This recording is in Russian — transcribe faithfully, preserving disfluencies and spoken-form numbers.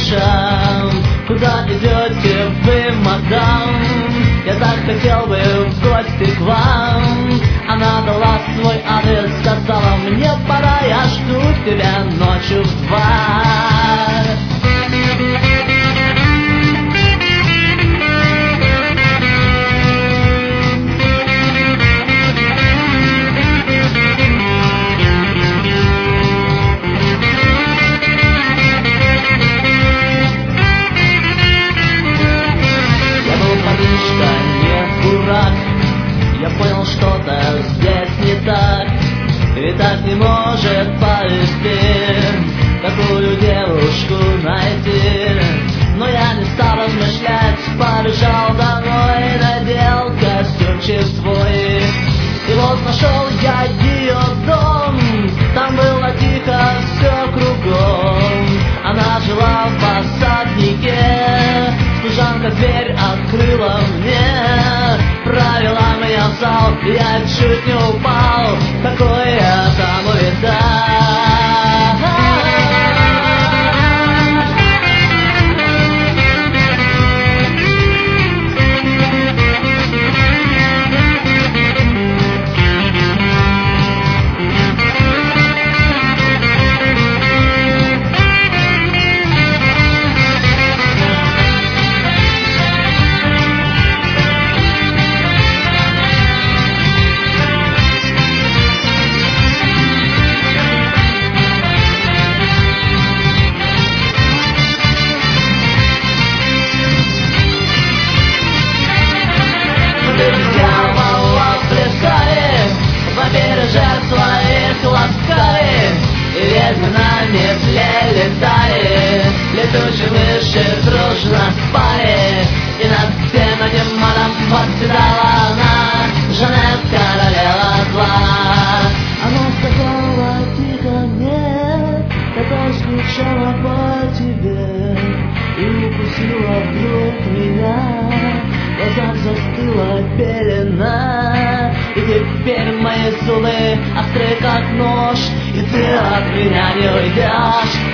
слышен. Куда идете вы, мадам? Я так хотел бы в гости к вам. Она дала свой адрес, сказала: мне пора, я жду тебя ночью в два. Я понял, что-то здесь не так, ведь так не может повести такую девушку найти. Но я не стал размышлять, побежал домой, надел костюмчик свой. И вот нашел я ее дом, там было тихо все кругом. Она жила в посаднике, служанка дверь открыла мне, провела меня в зал, я чуть не упал, такое я там увидал. Летали, летучие мыши дружно спали, и над всем этим мадам восседала она, Жанет, королева зла. Она сказала тихо: нет, я так скучала по тебе, и укусила вдруг меня, в глазах застыла пелена, и теперь мои зубы остры как нож, и ты от меня не уйдешь.